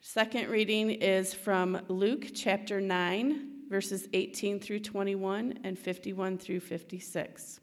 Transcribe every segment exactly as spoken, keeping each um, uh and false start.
Second reading is from Luke chapter nine, verses eighteen through twenty-one and fifty-one through fifty-six.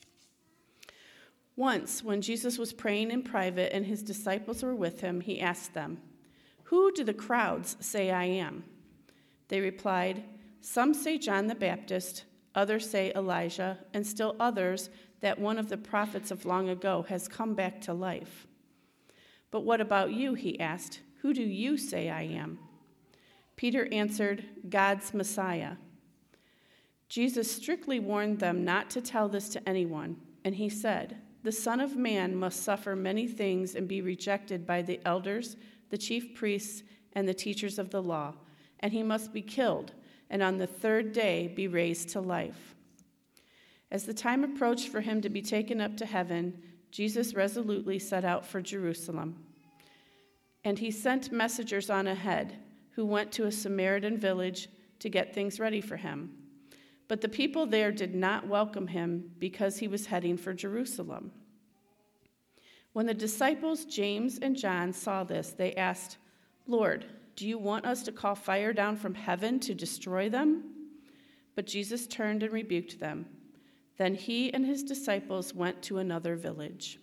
Once, when Jesus was praying in private and his disciples were with him, he asked them, "Who do the crowds say I am?" They replied, "Some say John the Baptist, others say Elijah, and still others that one of the prophets of long ago has come back to life." "But what about you?" he asked. "Who do you say I am?" Peter answered, "God's Messiah." Jesus strictly warned them not to tell this to anyone, and he said, "The Son of Man must suffer many things and be rejected by the elders, the chief priests, and the teachers of the law, and he must be killed, and on the third day be raised to life." As the time approached for him to be taken up to heaven, Jesus resolutely set out for Jerusalem. And he sent messengers on ahead, who went to a Samaritan village to get things ready for him. But the people there did not welcome him because he was heading for Jerusalem. When the disciples James and John saw this, they asked, "Lord, do you want us to call fire down from heaven to destroy them?" But Jesus turned and rebuked them. Then he and his disciples went to another village.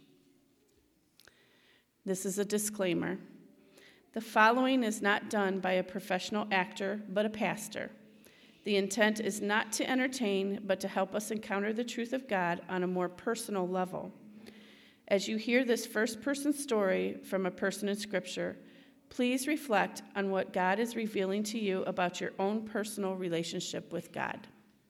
This is a disclaimer. The following is not done by a professional actor, but a pastor. The intent is not to entertain, but to help us encounter the truth of God on a more personal level. As you hear this first-person story from a person in Scripture, please reflect on what God is revealing to you about your own personal relationship with God.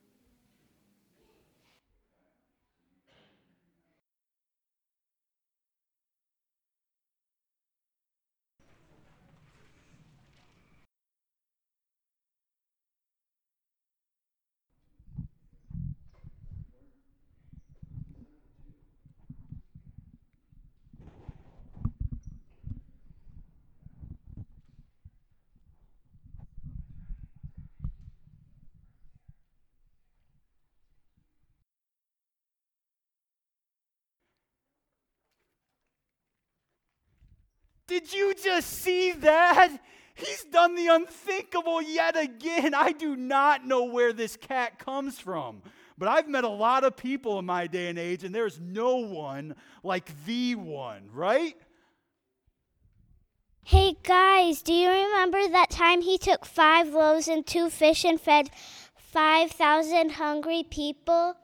Did you just see that? He's done the unthinkable yet again. I do not know where this cat comes from, but I've met a lot of people in my day and age, and there's no one like the one, right? Hey guys, do you remember that time he took five loaves and two fish and fed five thousand hungry people?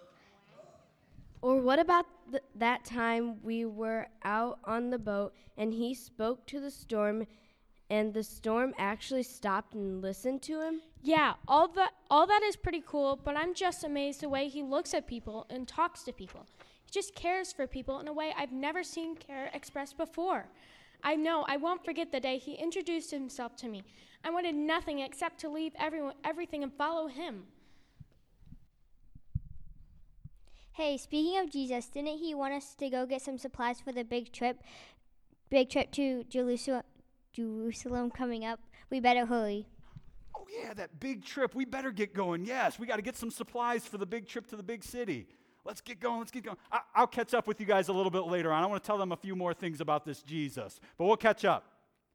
Or what about th- that time we were out on the boat and he spoke to the storm and the storm actually stopped and listened to him? Yeah, all that all that is pretty cool, but I'm just amazed the way he looks at people and talks to people. He just cares for people in a way I've never seen care expressed before. I know I won't forget the day he introduced himself to me. I wanted nothing except to leave everyone, everything and follow him. Hey, speaking of Jesus, didn't he want us to go get some supplies for the big trip, big trip to Jerusalem, Jerusalem coming up? We better hurry. Oh yeah, that big trip. We better get going. Yes, we got to get some supplies for the big trip to the big city. Let's get going. Let's get going. I- I'll catch up with you guys a little bit later on. I want to tell them a few more things about this Jesus, but we'll catch up.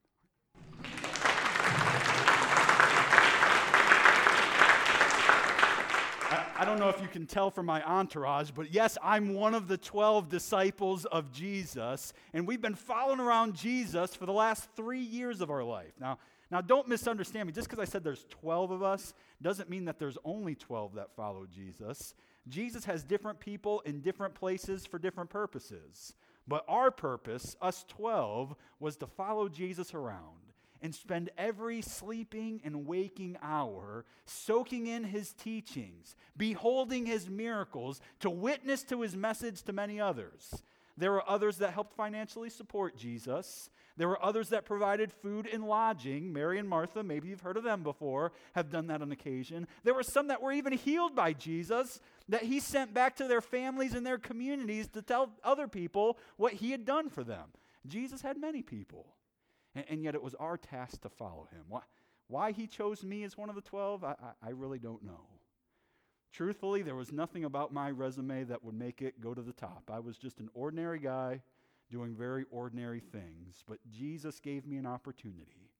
I don't know if you can tell from my entourage, but yes, I'm one of the twelve disciples of Jesus, and we've been following around Jesus for the last three years of our life. Now, now don't misunderstand me. Just because I said there's twelve of us doesn't mean that there's only twelve that follow Jesus. Jesus has different people in different places for different purposes. But our purpose, us twelve, was to follow Jesus around and spend every sleeping and waking hour soaking in his teachings, beholding his miracles, to witness to his message to many others. There were others that helped financially support Jesus. There were others that provided food and lodging. Mary and Martha, maybe you've heard of them before, have done that on occasion. There were some that were even healed by Jesus, that he sent back to their families and their communities to tell other people what he had done for them. Jesus had many people. And, and yet it was our task to follow him. Why, why he chose me as one of the twelve, I, I, I really don't know. Truthfully, there was nothing about my resume that would make it go to the top. I was just an ordinary guy doing very ordinary things. But Jesus gave me an opportunity.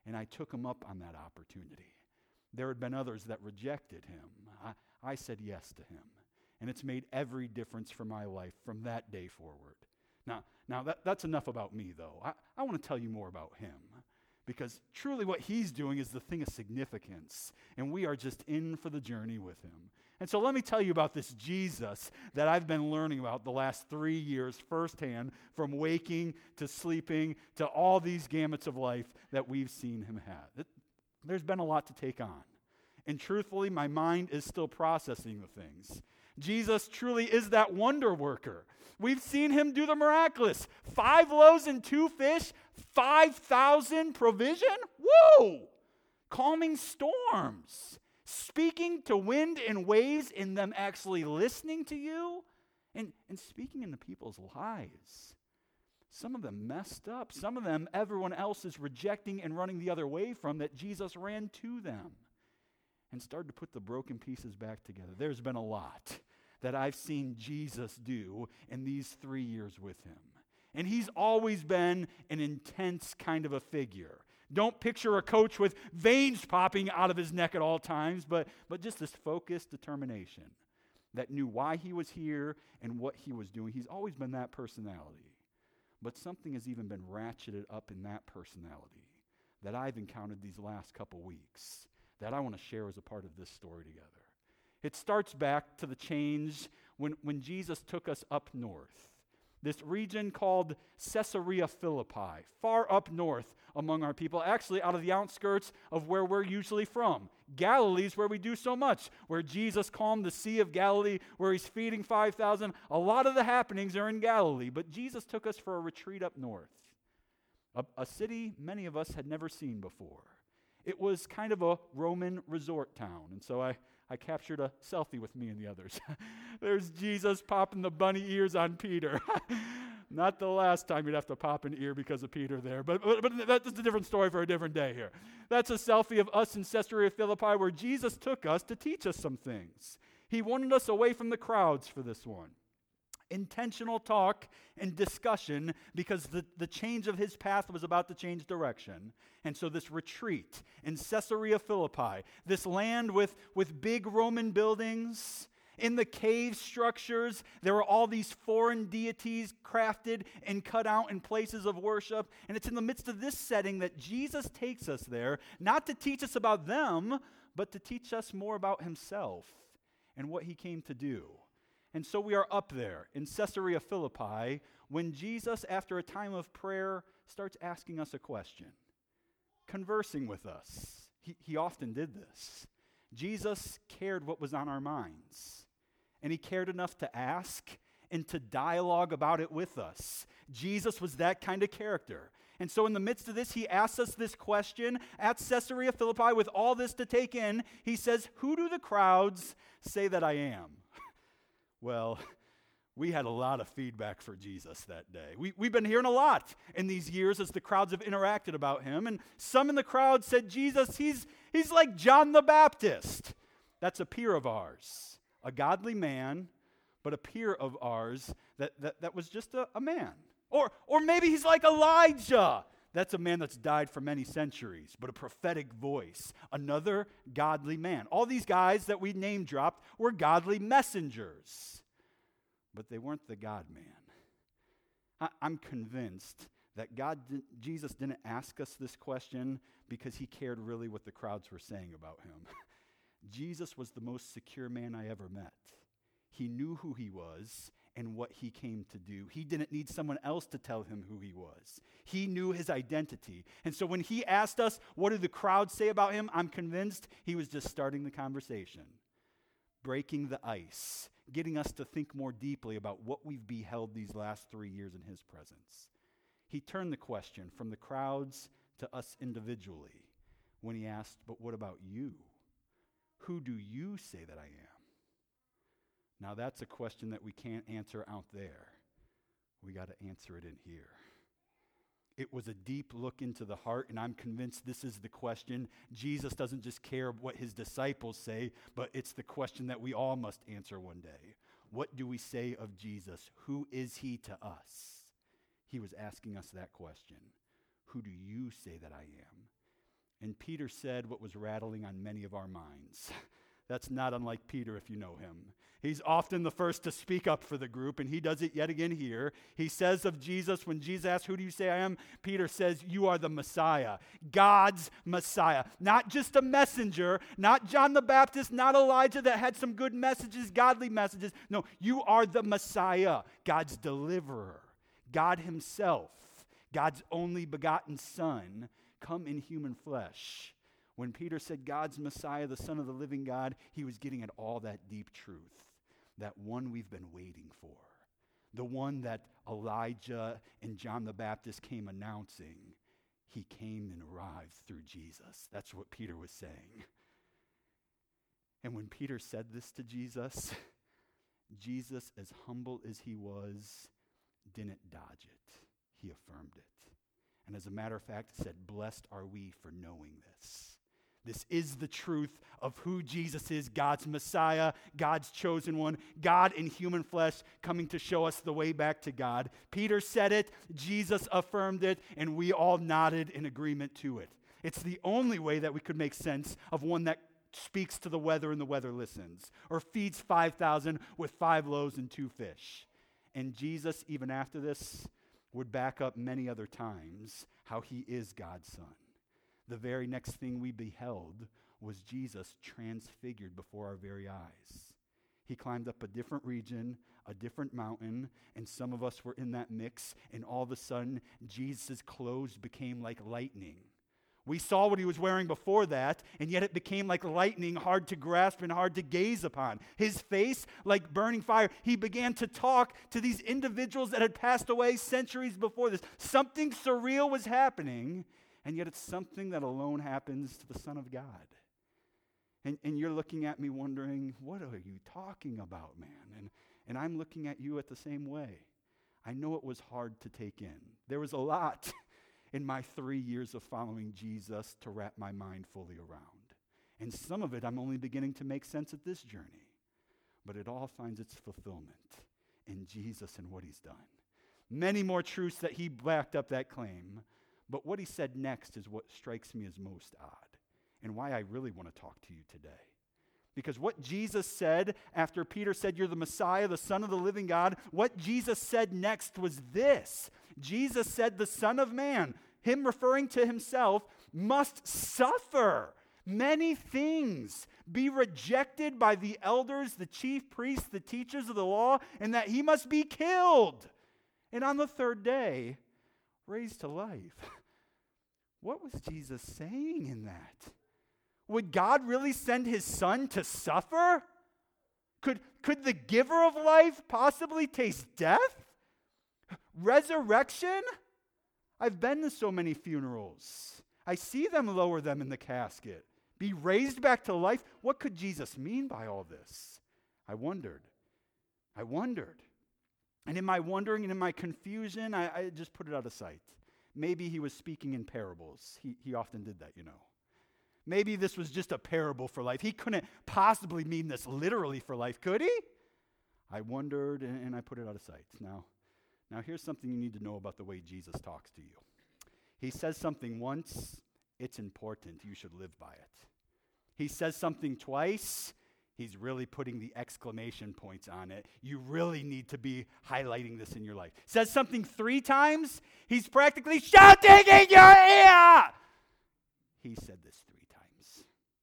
and I took him up on that opportunity. There had been others that rejected him. I, I said yes to him, and it's made every difference for my life from that day forward. Now, now that, that's enough about me, though. I, I want to tell you more about him, because truly what he's doing is the thing of significance, and we are just in for the journey with him. And so let me tell you about this Jesus that I've been learning about the last three years firsthand, from waking to sleeping to all these gamuts of life that we've seen him have. It, there's been a lot to take on. And truthfully, my mind is still processing the things. Jesus truly is that wonder worker. We've seen him do the miraculous. Five loaves and two fish, five thousand provision. Whoa! Calming storms. Speaking to wind and waves and them actually listening to you, and, and speaking into people's lives. Some of them messed up. Some of them everyone else is rejecting and running the other way from, that Jesus ran to them and started to put the broken pieces back together. There's been a lot that I've seen Jesus do in these three years with him. And he's always been an intense kind of a figure. Don't picture a coach with veins popping out of his neck at all times, but, but just this focused determination that knew why he was here and what he was doing. He's always been that personality. But something has even been ratcheted up in that personality that I've encountered these last couple weeks that I want to share as a part of this story together. It starts back to the change when, when Jesus took us up north. This region called Caesarea Philippi, far up north among our people, actually out of the outskirts of where we're usually from. Galilee is where we do so much, where Jesus calmed the Sea of Galilee, where he's feeding five thousand. A lot of the happenings are in Galilee, but Jesus took us for a retreat up north, a, a city many of us had never seen before. It was kind of a Roman resort town, and so I, I captured a selfie with me and the others. There's Jesus popping the bunny ears on Peter. Not the last time you'd have to pop an ear because of Peter there, but, but, but that's a different story for a different day here. That's a selfie of us in Caesarea Philippi where Jesus took us to teach us some things. He wanted us away from the crowds for this one. Intentional talk and discussion, because the, the change of his path was about to change direction. And so this retreat in Caesarea Philippi, this land with, with big Roman buildings, in the cave structures, there were all these foreign deities crafted and cut out in places of worship. And it's in the midst of this setting that Jesus takes us there, not to teach us about them, but to teach us more about himself and what he came to do. And so we are up there in Caesarea Philippi when Jesus, after a time of prayer, starts asking us a question, conversing with us. He, he often did this. Jesus cared what was on our minds, and he cared enough to ask and to dialogue about it with us. Jesus was that kind of character. And so in the midst of this, he asks us this question at Caesarea Philippi with all this to take in. He says, "Who do the crowds say that I am?" Well, we had a lot of feedback for Jesus that day. We, we've been hearing a lot in these years as the crowds have interacted about him. And some in the crowd said, Jesus, he's, he's like John the Baptist. That's a peer of ours, a godly man, but a peer of ours that, that, that was just a, a man. Or, or maybe he's like Elijah. That's a man that's died for many centuries, but a prophetic voice, another godly man. All these guys that we name dropped were godly messengers, but they weren't the God-man. I, I'm convinced that God, did, Jesus didn't ask us this question because he cared really what the crowds were saying about him. Jesus was the most secure man I ever met. He knew who he was and what he came to do. He didn't need someone else to tell him who he was. He knew his identity. And so when he asked us, what do the crowds say about him? I'm convinced he was just starting the conversation, breaking the ice, getting us to think more deeply about what we've beheld these last three years in his presence. He turned the question from the crowds to us individually when he asked, but what about you? Who do you say that I am? Now that's a question that we can't answer out there. We got to answer it in here. It was a deep look into the heart, and I'm convinced this is the question. Jesus doesn't just care what his disciples say, but it's the question that we all must answer one day. What do we say of Jesus? Who is he to us? He was asking us that question. Who do you say that I am? And Peter said what was rattling on many of our minds. That's not unlike Peter if you know him. He's often the first to speak up for the group, and he does it yet again here. He says of Jesus, when Jesus asks, "Who do you say I am?" Peter says, "You are the Messiah, God's Messiah." Not just a messenger, not John the Baptist, not Elijah that had some good messages, godly messages. No, you are the Messiah, God's deliverer, God himself, God's only begotten Son, come in human flesh. When Peter said God's Messiah, the Son of the living God, he was getting at all that deep truth, that one we've been waiting for, the one that Elijah and John the Baptist came announcing. He came and arrived through Jesus. That's what Peter was saying. And when Peter said this to Jesus, Jesus, as humble as he was, didn't dodge it. He affirmed it. And as a matter of fact, said, "Blessed are we for knowing this." This is the truth of who Jesus is, God's Messiah, God's chosen one, God in human flesh coming to show us the way back to God. Peter said it, Jesus affirmed it, and we all nodded in agreement to it. It's the only way that we could make sense of one that speaks to the weather and the weather listens, or feeds five thousand with five loaves and two fish. And Jesus, even after this, would back up many other times how he is God's Son. The very next thing we beheld was Jesus transfigured before our very eyes. He climbed up a different region, a different mountain, and some of us were in that mix, and all of a sudden, Jesus' clothes became like lightning. We saw what he was wearing before that, and yet it became like lightning, hard to grasp and hard to gaze upon. His face, like burning fire. He began to talk to these individuals that had passed away centuries before this. Something surreal was happening, and yet it's something that alone happens to the Son of God. And, and you're looking at me wondering, what are you talking about, man? And, and I'm looking at you at the same way. I know it was hard to take in. There was a lot in my three years of following Jesus to wrap my mind fully around. And some of it I'm only beginning to make sense at this journey. But it all finds its fulfillment in Jesus and what he's done. Many more truths that he backed up that claim. But what he said next is what strikes me as most odd, and why I really want to talk to you today. Because what Jesus said after Peter said, "You're the Messiah, the Son of the living God," what Jesus said next was this. Jesus said, "The Son of Man," him referring to himself, "must suffer many things, be rejected by the elders, the chief priests, the teachers of the law, and that he must be killed, and on the third day raised to life." What was Jesus saying in that? Would God really send his Son to suffer? Could, could the giver of life possibly taste death? Resurrection? I've been to so many funerals. I see them lower them in the casket. Be raised back to life? What could Jesus mean by all this? I wondered. I wondered. And in my wondering and in my confusion, I, I just put it out of sight. Maybe he was speaking in parables. He, he often did that, you know. Maybe this was just a parable for life. He couldn't possibly mean this literally for life, could he? I wondered, and, and I put it out of sight. Now, now, here's something you need to know about the way Jesus talks to you. He says something once, it's important. You should live by it. He says something twice, he's really putting the exclamation points on it. You really need to be highlighting this in your life. Says something three times, he's practically shouting in your ear. He said this three times.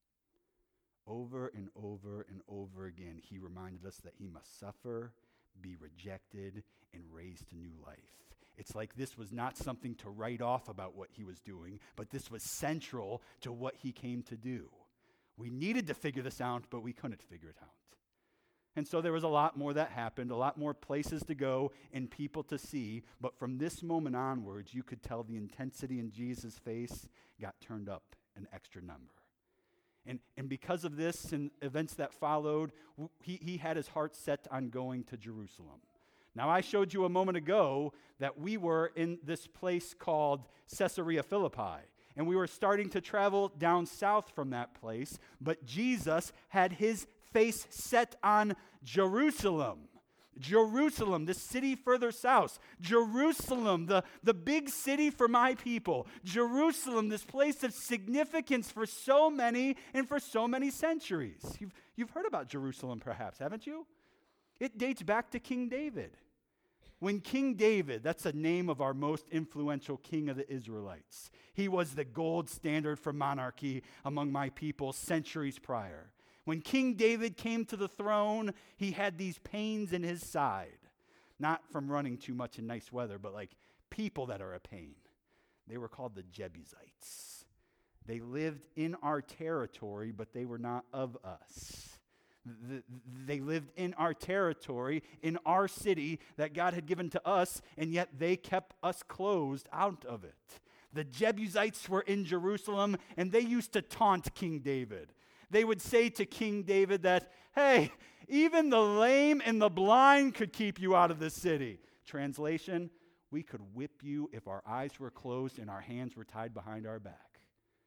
Over and over and over again, he reminded us that he must suffer, be rejected, and raised to new life. It's like this was not something to write off about what he was doing, but this was central to what he came to do. We needed to figure this out, but we couldn't figure it out. And so there was a lot more that happened, a lot more places to go and people to see. But from this moment onwards, you could tell the intensity in Jesus' face got turned up an extra number. And, and because of this and events that followed, w- he, he had his heart set on going to Jerusalem. Now, I showed you a moment ago that we were in this place called Caesarea Philippi. And we were starting to travel down south from that place, but Jesus had his face set on Jerusalem. Jerusalem, the city further south. Jerusalem, the, the big city for my people. Jerusalem, this place of significance for so many and for so many centuries. You've, you've heard about Jerusalem perhaps, haven't you? It dates back to King David. When King David, that's the name of our most influential king of the Israelites. He was the gold standard for monarchy among my people centuries prior. When King David came to the throne, he had these pains in his side. Not from running too much in nice weather, but like people that are a pain. They were called the Jebusites. They lived in our territory, but they were not of us. The, they lived in our territory, in our city that God had given to us, and yet they kept us closed out of it. The Jebusites were in Jerusalem, and they used to taunt King David. They would say to King David that, hey, even the lame and the blind could keep you out of the city. Translation, we could whip you if our eyes were closed and our hands were tied behind our back.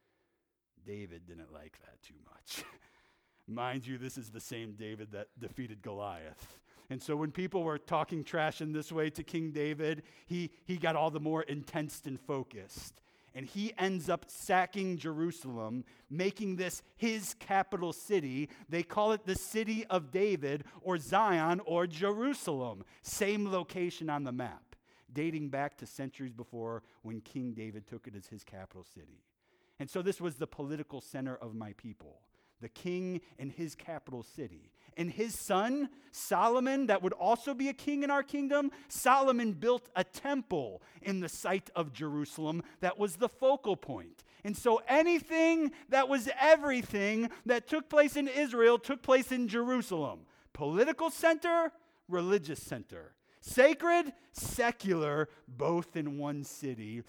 David didn't like that too much. Mind you, this is the same David that defeated Goliath. And so when people were talking trash in this way to King David, he, he got all the more intense and focused. And he ends up sacking Jerusalem, making this his capital city. They call it the city of David, or Zion, or Jerusalem. Same location on the map, dating back to centuries before when King David took it as his capital city. And so this was the political center of my people. The king in his capital city. And his son, Solomon, that would also be a king in our kingdom, Solomon built a temple in the site of Jerusalem that was the focal point. And so anything that was everything that took place in Israel took place in Jerusalem. Political center, religious center. Sacred, secular, both in one city,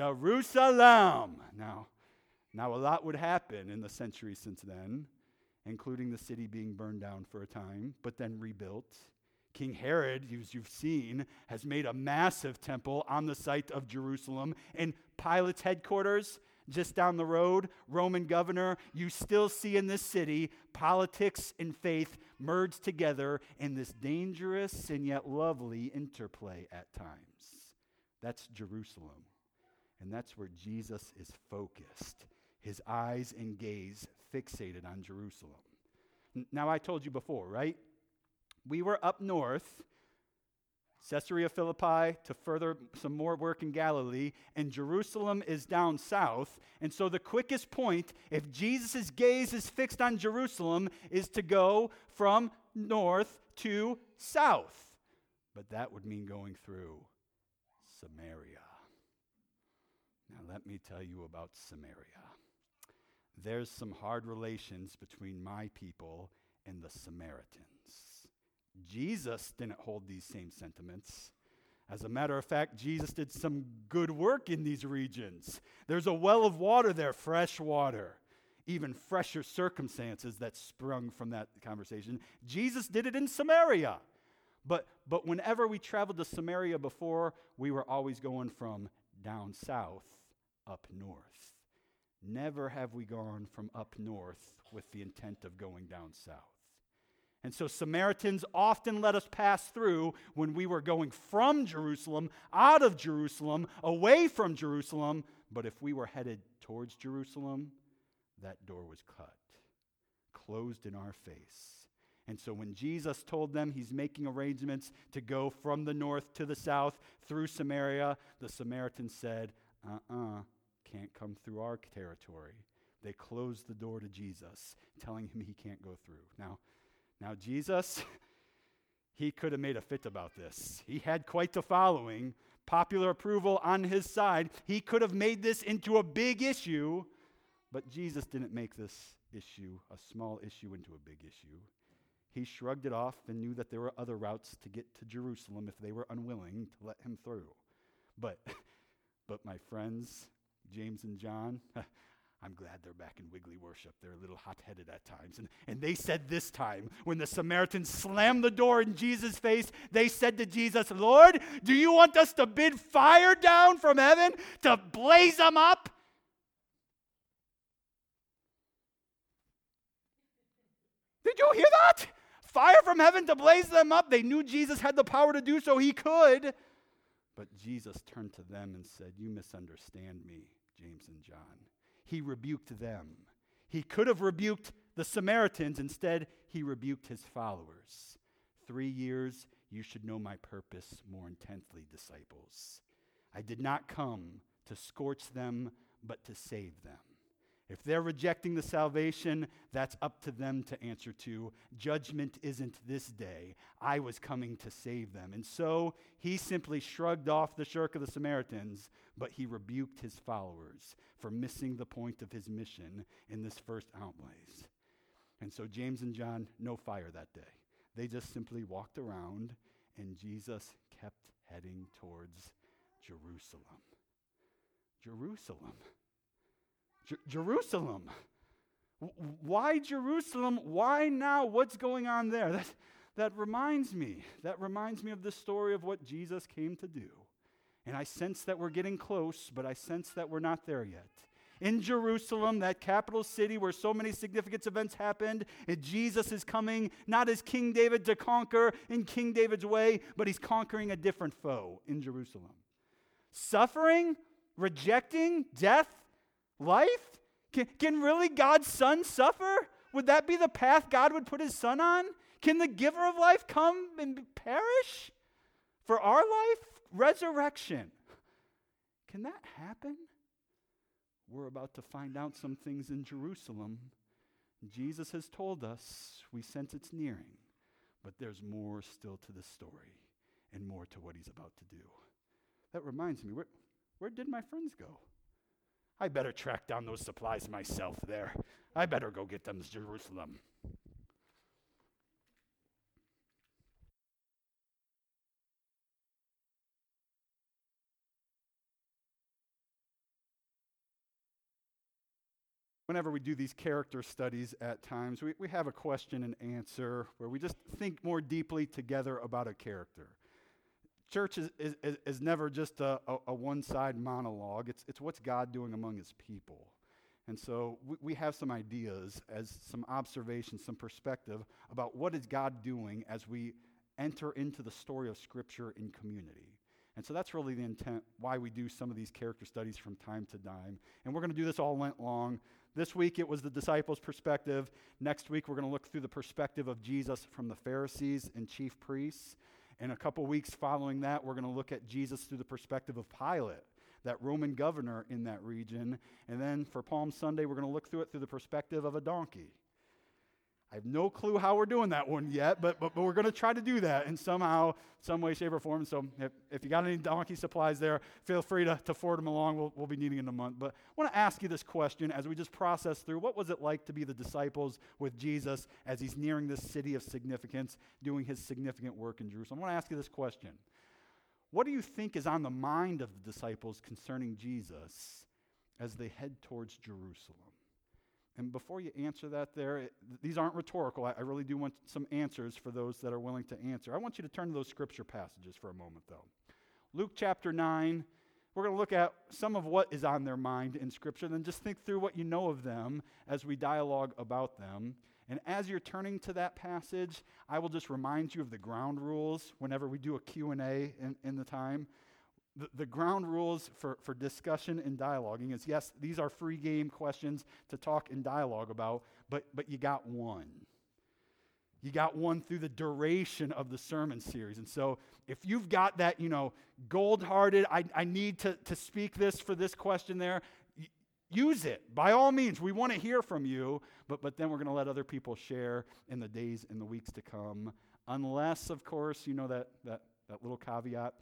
Jerusalem. Now, Now, a lot would happen in the centuries since then, including the city being burned down for a time, but then rebuilt. King Herod, as you've seen, has made a massive temple on the site of Jerusalem. And Pilate's headquarters, just down the road, Roman governor, you still see in this city politics and faith merged together in this dangerous and yet lovely interplay at times. That's Jerusalem. And that's where Jesus is focused. His eyes and gaze fixated on Jerusalem. N- now, I told you before, right? We were up north, Caesarea Philippi, to further some more work in Galilee, and Jerusalem is down south. And so the quickest point, if Jesus' gaze is fixed on Jerusalem, is to go from north to south. But that would mean going through Samaria. Now, let me tell you about Samaria. There's some hard relations between my people and the Samaritans. Jesus didn't hold these same sentiments. As a matter of fact, Jesus did some good work in these regions. There's a well of water there, fresh water. Even fresher circumstances that sprung from that conversation. Jesus did it in Samaria. But, but whenever we traveled to Samaria before, we were always going from down south up north. Never have we gone from up north with the intent of going down south. And so Samaritans often let us pass through when we were going from Jerusalem, out of Jerusalem, away from Jerusalem. But if we were headed towards Jerusalem, that door was cut, closed in our face. And so when Jesus told them he's making arrangements to go from the north to the south through Samaria, the Samaritans said, uh-uh, can't come through our territory. They closed the door to Jesus, telling him he can't go through. Now, now Jesus, he could have made a fit about this. He had quite the following, popular approval on his side. He could have made this into a big issue, but Jesus didn't make this issue, a small issue, into a big issue. He shrugged it off and knew that there were other routes to get to Jerusalem if they were unwilling to let him through. But, but my friends, James and John, I'm glad they're back in Wiggly worship. They're a little hot-headed at times. And, and they said this time, when the Samaritans slammed the door in Jesus' face, they said to Jesus, Lord, do you want us to bid fire down from heaven to blaze them up? Did you hear that? fire from heaven to blaze them up. They knew Jesus had the power to do so. He could. But Jesus turned to them and said, you misunderstand me, James and John. He rebuked them. He could have rebuked the Samaritans. Instead, he rebuked his followers. Three years, you should know my purpose more intensely, disciples. I did not come to scorch them, but to save them. If they're rejecting the salvation, that's up to them to answer to. Judgment isn't this day. I was coming to save them. And so he simply shrugged off the shirk of the Samaritans, but he rebuked his followers for missing the point of his mission in this first outlays. And so James and John, no fire that day. They just simply walked around, and Jesus kept heading towards Jerusalem. Jerusalem. Jer- Jerusalem. W- why Jerusalem? Why now? What's going on there? That, that reminds me. That reminds me of the story of what Jesus came to do. And I sense that we're getting close, but I sense that we're not there yet. In Jerusalem, that capital city where so many significant events happened, and Jesus is coming not as King David to conquer in King David's way, but he's conquering a different foe in Jerusalem. Suffering, rejecting, death, life? Can, can really God's Son suffer? Would that be the path God would put his Son on? Can the giver of life come and perish for our life? Resurrection. Can that happen? We're about to find out some things in Jerusalem. Jesus has told us, we sense it's nearing, but there's more still to the story and more to what he's about to do. That reminds me, where, where did my friends go? I better track down those supplies myself there. I better go get them to Jerusalem. Whenever we do these character studies at times, we, we have a question and answer where we just think more deeply together about a character. Church is, is, is never just a, a, a one-side monologue. It's, it's what's God doing among his people. And so we, we have some ideas, as some observations, some perspective about what is God doing as we enter into the story of Scripture in community. And so that's really the intent, why we do some of these character studies from time to time. And we're going to do this all Lent long. This week it was the disciples' perspective. Next week we're going to look through the perspective of Jesus from the Pharisees and chief priests. And a couple weeks following that, we're going to look at Jesus through the perspective of Pilate, that Roman governor in that region. And then for Palm Sunday, we're going to look through it through the perspective of a donkey. I have no clue how we're doing that one yet, but but, but we're going to try to do that in somehow, some way, shape, or form. So if, if you got any donkey supplies there, feel free to, to forward them along. We'll, we'll be needing in a month. But I want to ask you this question as we just process through. What was it like to be the disciples with Jesus as he's nearing this city of significance, doing his significant work in Jerusalem? I want to ask you this question. What do you think is on the mind of the disciples concerning Jesus as they head towards Jerusalem? And before you answer that there, it, these aren't rhetorical. I, I really do want some answers for those that are willing to answer. I want you to turn to those scripture passages for a moment, though. Luke chapter nine, we're going to look at some of what is on their mind in Scripture, then just think through what you know of them as we dialogue about them. And as you're turning to that passage, I will just remind you of the ground rules whenever we do a Q and A in, in the time. The, the ground rules for, for discussion and dialoguing is, yes, these are free game questions to talk and dialogue about, but, but you got one. You got one through the duration of the sermon series. And so if you've got that, you know, gold-hearted, I, I need to, to speak this for this question there, y- use it. By all means, we want to hear from you, but, but then we're going to let other people share in the days and the weeks to come. Unless, of course, you know that that, that little caveat,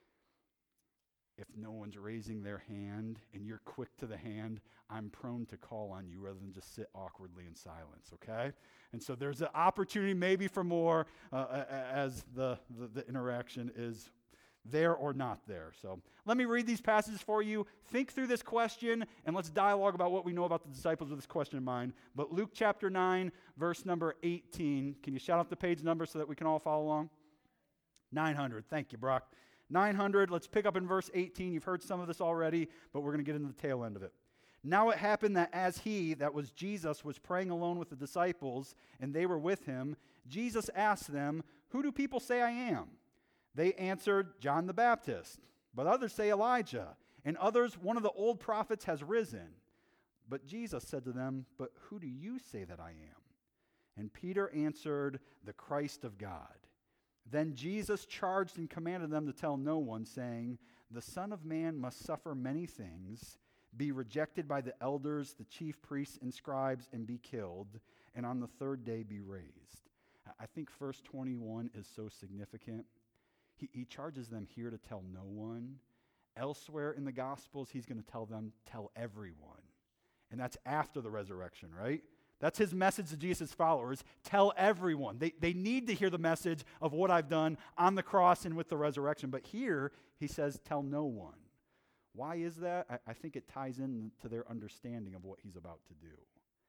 if no one's raising their hand and you're quick to the hand, I'm prone to call on you rather than just sit awkwardly in silence, okay? And so there's an opportunity maybe for more uh, as the, the, the interaction is there or not there. So let me read these passages for you. Think through this question, and let's dialogue about what we know about the disciples with this question in mind. But Luke chapter nine, verse number eighteen. Can you shout out the page number so that we can all follow along? nine hundred. Thank you, Brock. nine hundred, let's pick up in verse eighteen. You've heard some of this already, but we're going to get into the tail end of it. Now it happened that as he, that was Jesus, was praying alone with the disciples, and they were with him, Jesus asked them, "Who do people say I am?" They answered, "John the Baptist, but others say Elijah, and others, one of the old prophets has risen." But Jesus said to them, "But who do you say that I am?" And Peter answered, "The Christ of God." Then Jesus charged and commanded them to tell no one, saying, "The Son of Man must suffer many things, be rejected by the elders, the chief priests and scribes, and be killed, and on the third day be raised." I think verse twenty-one is so significant. He, he charges them here to tell no one. Elsewhere in the Gospels, he's going to tell them, tell everyone. And that's after the resurrection, right? That's his message to Jesus' followers. Tell everyone. They, they need to hear the message of what I've done on the cross and with the resurrection. But here, he says, tell no one. Why is that? I, I think it ties into their understanding of what he's about to do.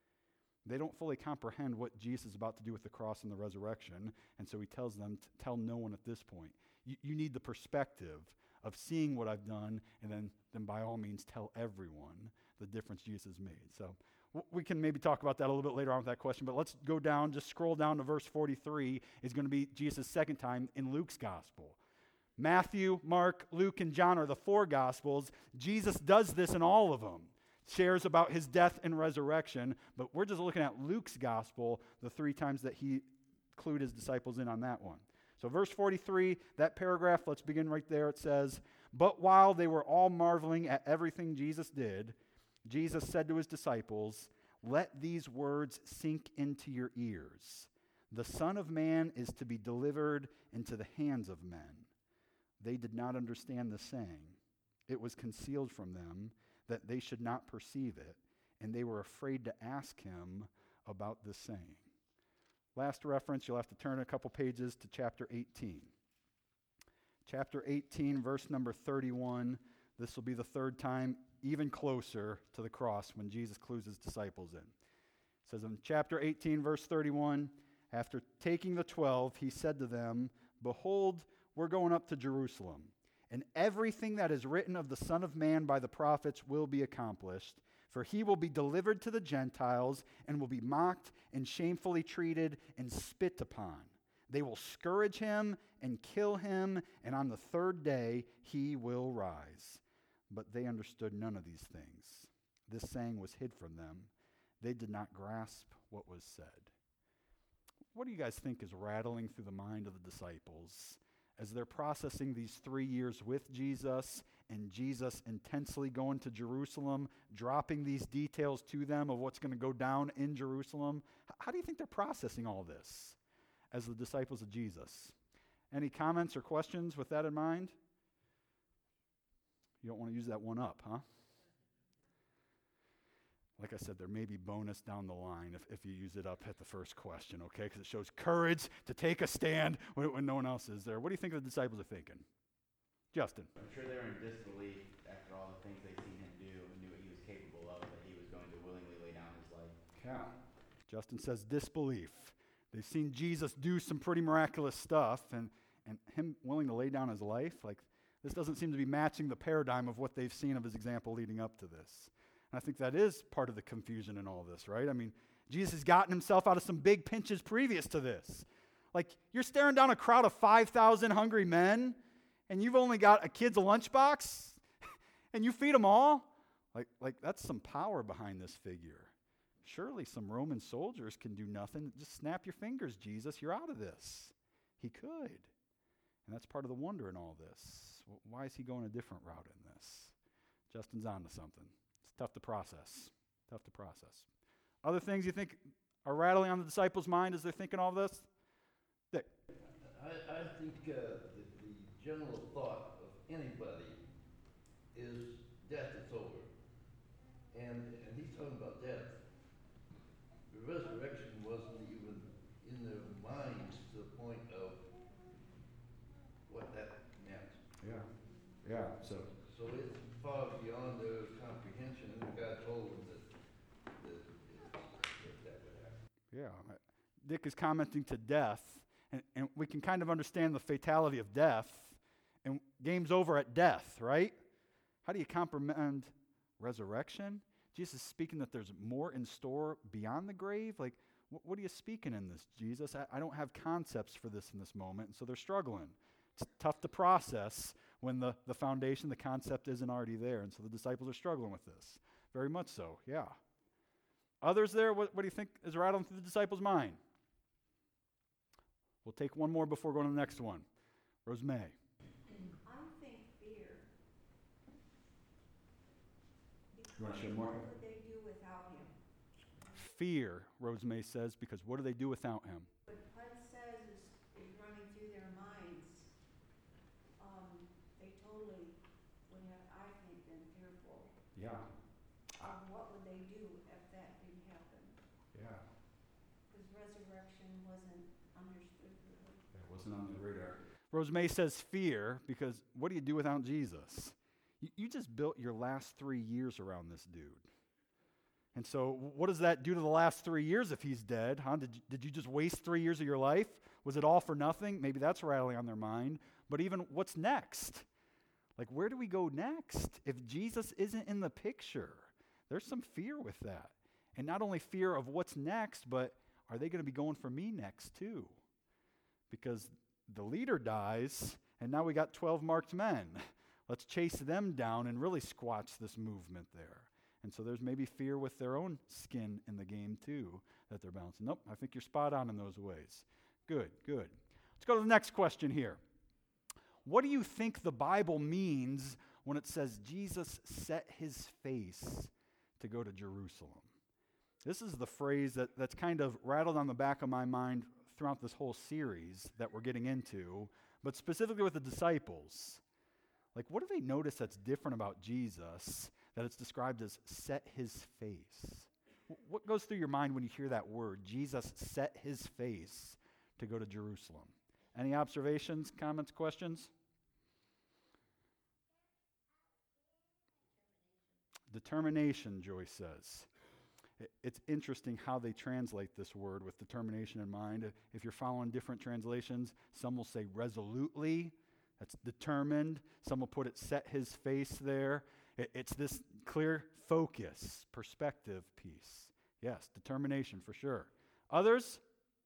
They don't fully comprehend what Jesus is about to do with the cross and the resurrection, and so he tells them to tell no one at this point. You, you need the perspective of seeing what I've done, and then, then by all means tell everyone the difference Jesus made. So w- we can maybe talk about that a little bit later on with that question, but let's go down, just scroll down to verse forty-three, is going to be Jesus' second time in Luke's gospel. Matthew, Mark, Luke, and John are the four Gospels. Jesus does this in all of them, shares about his death and resurrection, but we're just looking at Luke's Gospel, the three times that he clued his disciples in on that one. So verse forty-three, that paragraph, let's begin right there. It says, "But while they were all marveling at everything Jesus did, Jesus said to his disciples, 'Let these words sink into your ears. The Son of Man is to be delivered into the hands of men.' They did not understand the saying. It was concealed from them that they should not perceive it, and they were afraid to ask him about the saying." Last reference, you'll have to turn a couple pages to chapter eighteen. Chapter eighteen, verse number thirty-one. This will be the third time, even closer to the cross, when Jesus clues his disciples in. It says in chapter eighteen, verse thirty-one, "After taking the twelve, he said to them, 'Behold, we're going up to Jerusalem, and everything that is written of the Son of Man by the prophets will be accomplished. For he will be delivered to the Gentiles and will be mocked and shamefully treated and spit upon. They will scourge him and kill him, and on the third day he will rise.' But they understood none of these things. This saying was hid from them. They did not grasp what was said." What do you guys think is rattling through the mind of the disciples as they're processing these three years with Jesus and Jesus intensely going to Jerusalem, dropping these details to them of what's going to go down in Jerusalem? How do you think they're processing all this as the disciples of Jesus? Any comments or questions with that in mind? You don't want to use that one up, huh? Like I said, there may be bonus down the line if, if you use it up at the first question, okay? Because it shows courage to take a stand when, when no one else is there. What do you think the disciples are thinking? Justin. I'm sure they were in disbelief after all the things they'd seen him do and knew what he was capable of, that he was going to willingly lay down his life. Yeah. Justin says disbelief. They've seen Jesus do some pretty miraculous stuff, and, and him willing to lay down his life, like this doesn't seem to be matching the paradigm of what they've seen of his example leading up to this. And I think that is part of the confusion in all this, right? I mean, Jesus has gotten himself out of some big pinches previous to this. Like, you're staring down a crowd of five thousand hungry men, and you've only got a kid's lunchbox, and you feed them all? Like, like that's some power behind this figure. Surely some Roman soldiers can do nothing. Just snap your fingers, Jesus. You're out of this. He could. And that's part of the wonder in all this. Why is he going a different route in this? Justin's on to something. It's tough to process. Tough to process. Other things you think are rattling on the disciples' mind as they're thinking all this? Dick. I, I think uh, the, the general thought of anybody is death is over. And, and he's talking about death. The resurrection wasn't even in their minds to the point of what that meant. Yeah. Yeah. So, so it's far beyond their comprehension, and God told them that, that, that, that would happen. yeah. Dick is commenting to death, and, and we can kind of understand the fatality of death, and game's over at death, right? How do you comprehend resurrection? Jesus is speaking that there's more in store beyond the grave? Like, wh- what are you speaking in this, Jesus? I, I don't have concepts for this in this moment, and so they're struggling. It's tough to process when the, the foundation, the concept isn't already there, and so the disciples are struggling with this. Very much so, yeah. Others there, what, what do you think is rattling through the disciples' mind? We'll take one more before going to the next one. Rosemary. I think fear. You want to share more? What would they do without him? Fear, Rosemary says, because what do they do without him? What Pud says is, is running through their minds. Um, they totally would have, I think, been fearful Yeah. of what would they do if that didn't happen. Yeah. Because resurrection wasn't understood really. That wasn't on the radar. Rosemary says fear because what do you do without Jesus? You, you just built your last three years around this dude. And so what does that do to the last three years if he's dead? Huh? Did, you, did you just waste three years of your life? Was it all for nothing? Maybe that's rattling on their mind. But even what's next? Like, where do we go next if Jesus isn't in the picture? There's some fear with that. And not only fear of what's next, but are they going to be going for me next too? Because the leader dies, and now we got twelve marked men. Let's chase them down and really squash this movement there. And so there's maybe fear with their own skin in the game too that they're balancing. Nope, I think you're spot on in those ways. Good, good. Let's go to the next question here. What do you think the Bible means when it says Jesus set his face to go to Jerusalem? This is the phrase that, that's kind of rattled on the back of my mind throughout this whole series that we're getting into, but specifically with the disciples. Like, what do they notice that's different about Jesus that it's described as set his face? What goes through your mind when you hear that word, Jesus set his face to go to Jerusalem? Any observations, comments, questions? Determination, Joyce says. It's interesting how they translate this word with determination in mind. If you're following different translations, some will say resolutely, that's determined. Some will put it set his face there. It's this clear focus, perspective piece. Yes, determination for sure. Others?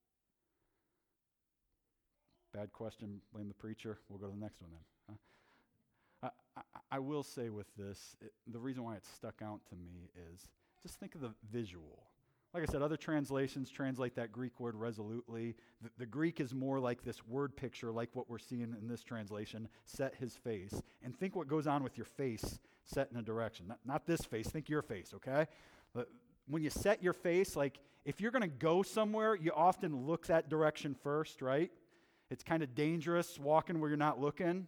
Bad question, blame the preacher. We'll go to the next one then. Huh? I, I, I will say with this, it, the reason why it stuck out to me is just think of the visual. Like I said, other translations translate that Greek word resolutely. The, the Greek is more like this word picture, like what we're seeing in this translation, set his face. And think what goes on with your face set in a direction. Not, not this face, think your face, okay? But when you set your face, like if you're going to go somewhere, you often look that direction first, right? It's kind of dangerous walking where you're not looking.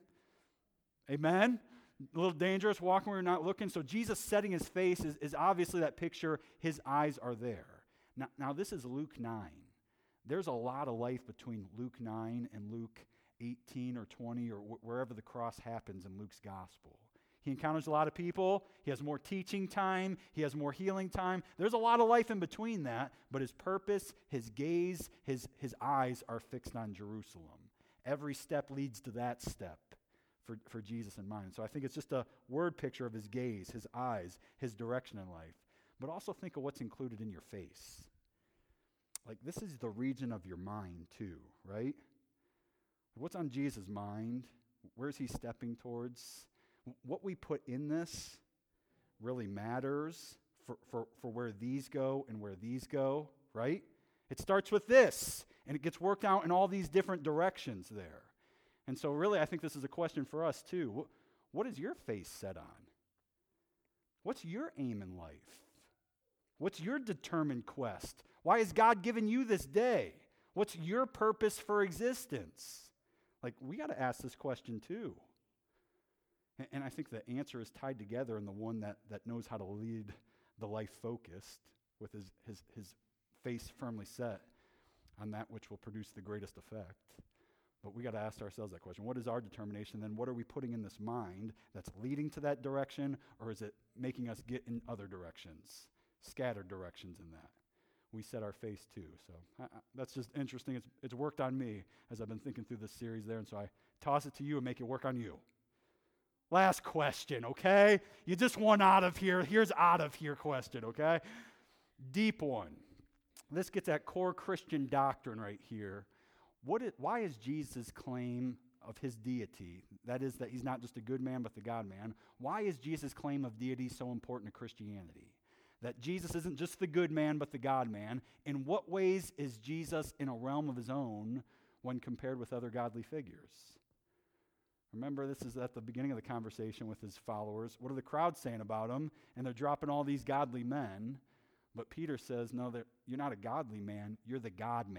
Amen? A little dangerous walking where you're not looking. So Jesus setting his face is, is obviously that picture. His eyes are there. Now, now, this is Luke nine. There's a lot of life between Luke nine and Luke eighteen or twenty or wh- wherever the cross happens in Luke's gospel. He encounters a lot of people. He has more teaching time. He has more healing time. There's a lot of life in between that, but his purpose, his gaze, his, his eyes are fixed on Jerusalem. Every step leads to that step for, for Jesus in mind. So I think it's just a word picture of his gaze, his eyes, his direction in life. But also think of what's included in your face. Like this is the region of your mind too, right? What's on Jesus' mind? Where's he stepping towards? What we put in this really matters for, for, for where these go and where these go, right? It starts with this, and it gets worked out in all these different directions there. And so really, I think this is a question for us too. What, what is your face set on? What's your aim in life? What's your determined quest? Why has God given you this day? What's your purpose for existence? Like, we got to ask this question too. And, and I think the answer is tied together in the one that, that knows how to lead the life focused with his, his, his face firmly set on that which will produce the greatest effect. But we got to ask ourselves that question. What is our determination? Then what are we putting in this mind that's leading to that direction, or is it making us get in other directions, scattered directions in that? We set our face too. So I, I, that's just interesting. It's, it's worked on me as I've been thinking through this series there, and so I toss it to you and make it work on you. Last question, okay? You just want out of here. Here's out of here question, okay? Deep one. This gets at core Christian doctrine right here. What is, why is Jesus' claim of his deity, that is that he's not just a good man but the God-man, why is Jesus' claim of deity so important to Christianity? That Jesus isn't just the good man but the God-man. In what ways is Jesus in a realm of his own when compared with other godly figures? Remember, this is at the beginning of the conversation with his followers. What are the crowds saying about him? And they're dropping all these godly men. But Peter says, no, you're not a godly man, you're the God-man.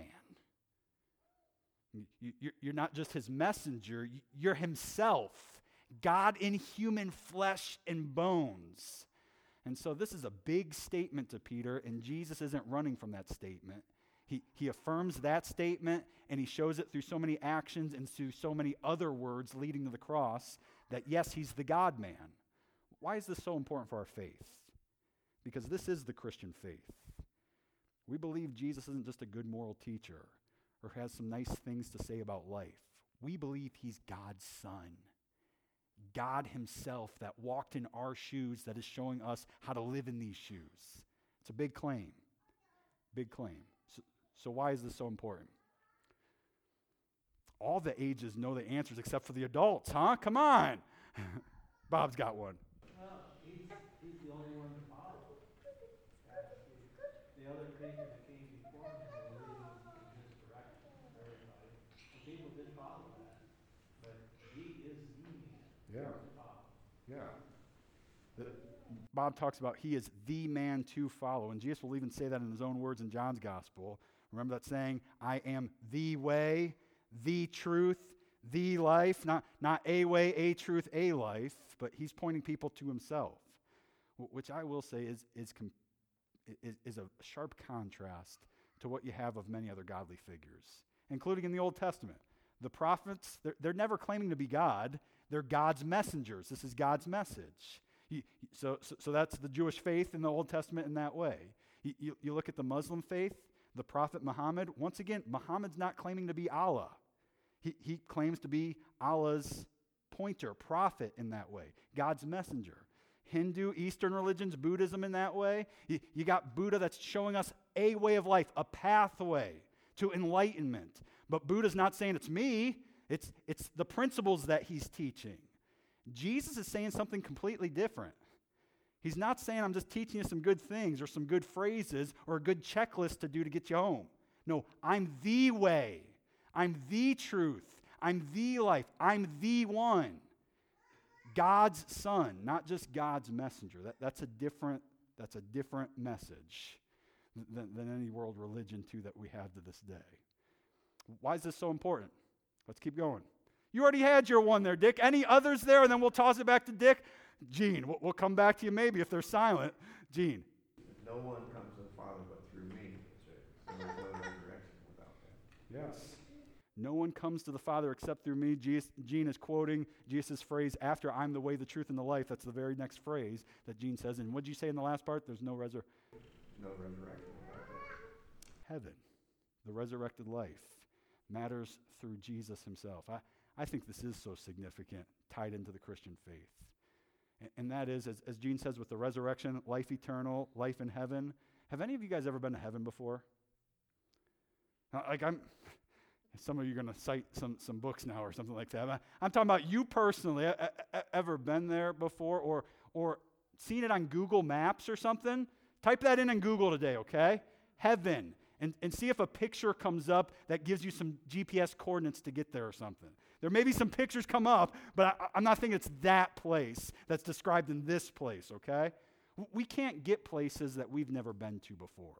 You're not just his messenger, you're himself, God in human flesh and bones. And so this is a big statement to Peter, and Jesus isn't running from that statement. He, he affirms that statement, and he shows it through so many actions and through so many other words leading to the cross that, yes, he's the God-man. Why is this so important for our faith? Because this is the Christian faith. We believe Jesus isn't just a good moral teacher or has some nice things to say about life. We believe he's God's son. God himself that walked in our shoes, that is showing us how to live in these shoes. It's a big claim. Big claim. So, so why is this so important? All the ages know the answers except for the adults, huh? Come on. Bob's got one. Well, he's, he's the only one to follow. The other creatures that came before him were leading in his direction, everybody. The people did follow that. But he is the man. Yeah. To follow. Yeah. The, Bob talks about he is the man to follow. And Jesus will even say that in his own words in John's gospel. Remember that saying, I am the way, the truth, the life. Not, not a way, a truth, a life. But he's pointing people to himself. Which I will say is, is, is, is a sharp contrast to what you have of many other godly figures, including in the Old Testament. The prophets, they're, they're never claiming to be God. They're God's messengers. This is God's message. You, so, so, so that's the Jewish faith in the Old Testament in that way. You, you, you look at the Muslim faith, the prophet Muhammad. Once again, Muhammad's not claiming to be Allah. He, he claims to be Allah's pointer, prophet in that way, God's messenger. Hindu, Eastern religions, Buddhism in that way. You, you got Buddha that's showing us a way of life, a pathway to enlightenment. But Buddha's not saying it's me. It's, it's the principles that he's teaching. Jesus is saying something completely different. He's not saying I'm just teaching you some good things or some good phrases or a good checklist to do to get you home. No, I'm the way. I'm the truth. I'm the life. I'm the one. God's son, not just God's messenger. That, that's a different, that's a different message than, than any world religion too that we have to this day. Why is this so important? Let's keep going. You already had your one there, Dick. Any others there? And then we'll toss it back to Dick. Gene, we'll, we'll come back to you maybe if they're silent. Gene. No one comes to the Father but through me. So there's no resurrection without that. Yes. No one comes to the Father except through me. Jesus, Gene is quoting Jesus' phrase, after I'm the way, the truth, and the life. That's the very next phrase that Gene says. And what did you say in the last part? There's no resur- No resurrection without that. Heaven, the resurrected life, matters through Jesus himself. I, I think this is so significant, tied into the Christian faith. And, and that is, as, as Gene says, with the resurrection, life eternal, life in heaven. Have any of you guys ever been to heaven before? Uh, like I'm... Some of you are going to cite some, some books now or something like that. I'm talking about you personally. A, a, ever been there before or or seen it on Google Maps or something? Type that in on Google today, okay? Heaven. And, and see if a picture comes up that gives you some G P S coordinates to get there or something. There may be some pictures come up, but I, I'm not thinking it's that place that's described in this place, okay? We can't get places that we've never been to before.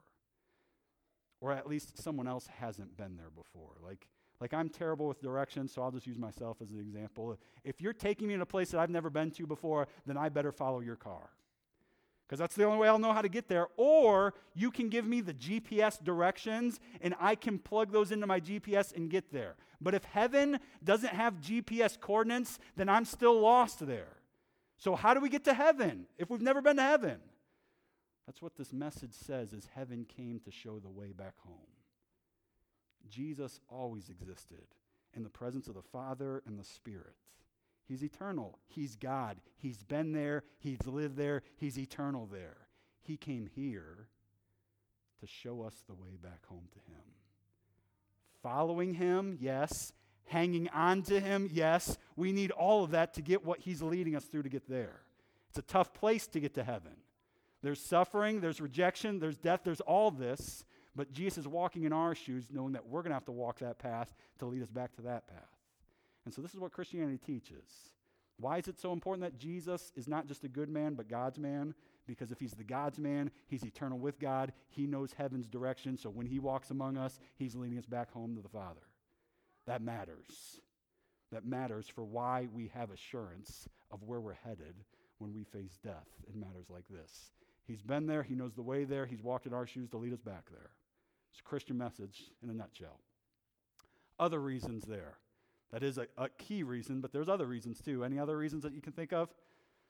Or at least someone else hasn't been there before. Like, like I'm terrible with directions, so I'll just use myself as an example. If you're taking me in a place that I've never been to before, then I better follow your car. Because that's the only way I'll know how to get there. Or you can give me the G P S directions, and I can plug those into my G P S and get there. But if heaven doesn't have G P S coordinates, then I'm still lost there. So how do we get to heaven if we've never been to heaven? That's what this message says, is heaven came to show the way back home. Jesus always existed in the presence of the Father and the Spirit. He's eternal. He's God. He's been there. He's lived there. He's eternal there. He came here to show us the way back home to him. Following him, yes. Hanging on to him, yes. We need all of that to get what he's leading us through to get there. It's a tough place to get to heaven. There's suffering, there's rejection, there's death, there's all this. But Jesus is walking in our shoes, knowing that we're going to have to walk that path to lead us back to that path. And so this is what Christianity teaches. Why is it so important that Jesus is not just a good man, but God's man? Because if he's the God's man, he's eternal with God. He knows heaven's direction, so when he walks among us, he's leading us back home to the Father. That matters. That matters for why we have assurance of where we're headed when we face death in matters like this. He's been there. He knows the way there. He's walked in our shoes to lead us back there. It's a Christian message in a nutshell. Other reasons there. That is a, a key reason, but there's other reasons too. Any other reasons that you can think of?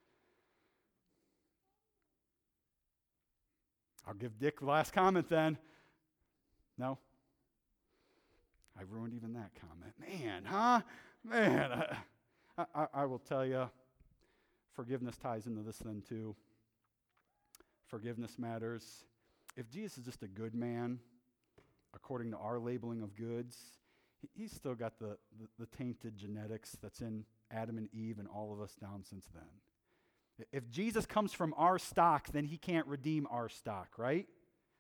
I'll give Dick the last comment then. No? I ruined even that comment. Man, huh? Man, I, I, I will tell you, forgiveness ties into this then too. Forgiveness matters. If Jesus is just a good man, according to our labeling of goods, he, he's still got the, the, the tainted genetics that's in Adam and Eve and all of us down since then. If Jesus comes from our stock, then he can't redeem our stock, right?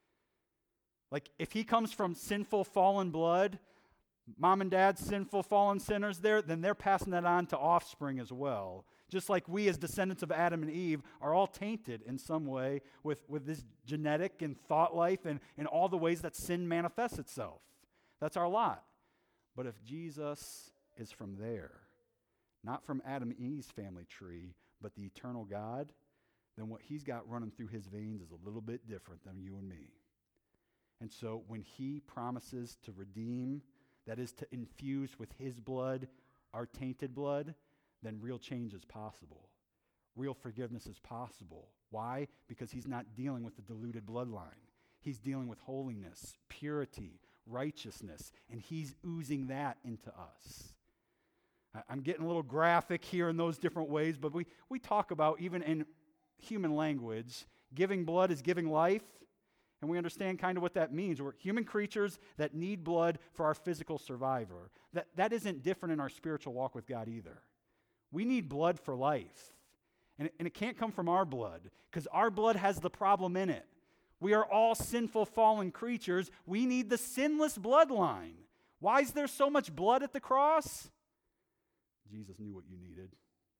Like if he comes from sinful, fallen blood, mom and dad, sinful, fallen sinners there, then they're passing that on to offspring as well. Just like we as descendants of Adam and Eve are all tainted in some way with, with this genetic and thought life and, and all the ways that sin manifests itself. That's our lot. But if Jesus is from there, not from Adam and Eve's family tree, but the eternal God, then what he's got running through his veins is a little bit different than you and me. And so when he promises to redeem, that is to infuse with his blood, our tainted blood, then real change is possible. Real forgiveness is possible. Why? Because he's not dealing with the diluted bloodline. He's dealing with holiness, purity, righteousness, and he's oozing that into us. I'm getting a little graphic here in those different ways, but we, we talk about, even in human language, giving blood is giving life. And we understand kind of what that means. We're human creatures that need blood for our physical survival. That, that isn't different in our spiritual walk with God either. We need blood for life. And it, and it can't come from our blood, because our blood has the problem in it. We are all sinful, fallen creatures. We need the sinless bloodline. Why is there so much blood at the cross? Jesus knew what you needed.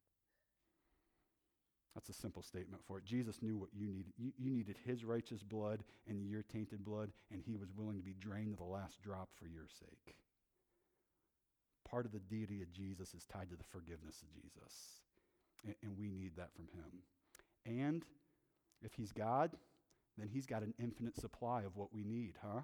That's a simple statement for it. Jesus knew what you needed. You, you needed his righteous blood and your tainted blood, and he was willing to be drained to the last drop for your sake. Part of the deity of Jesus is tied to the forgiveness of Jesus, and, and we need that from him. And if he's God, then he's got an infinite supply of what we need, huh?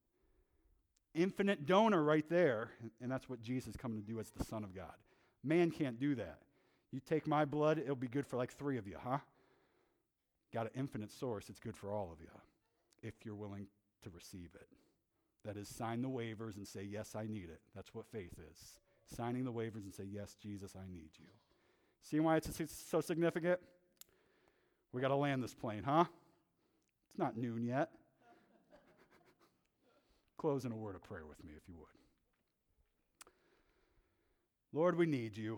Infinite donor right there, and that's what Jesus is coming to do as the Son of God. Man can't do that. You take my blood, it'll be good for like three of you, huh? Got an infinite source, it's good for all of you, if you're willing to receive it. That is, sign the waivers and say, yes, I need it. That's what faith is. Signing the waivers and say, yes, Jesus, I need you. See why it's so significant? We got to land this plane, huh? It's not noon yet. Close in a word of prayer with me, if you would. Lord, we need you.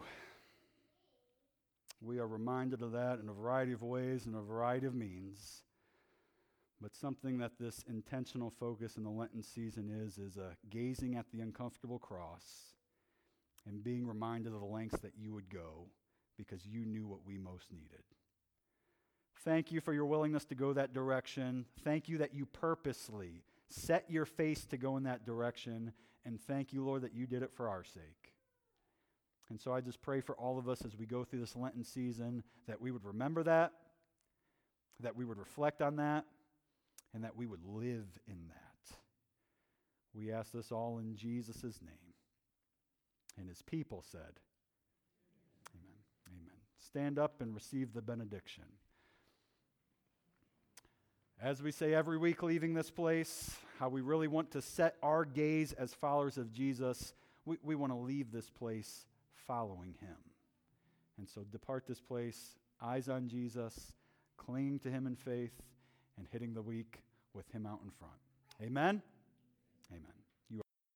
We are reminded of that in a variety of ways and a variety of means. But something that this intentional focus in the Lenten season is, is a gazing at the uncomfortable cross and being reminded of the lengths that you would go because you knew what we most needed. Thank you for your willingness to go that direction. Thank you that you purposely set your face to go in that direction. And thank you, Lord, that you did it for our sake. And so I just pray for all of us as we go through this Lenten season that we would remember that, that we would reflect on that, and that we would live in that. We ask this all in Jesus' name. And his people said, amen. Amen. Stand up and receive the benediction. As we say every week leaving this place, how we really want to set our gaze as followers of Jesus, we, we want to leave this place following him. And so depart this place, eyes on Jesus, clinging to him in faith, and hitting the week with him out in front. Amen? Amen.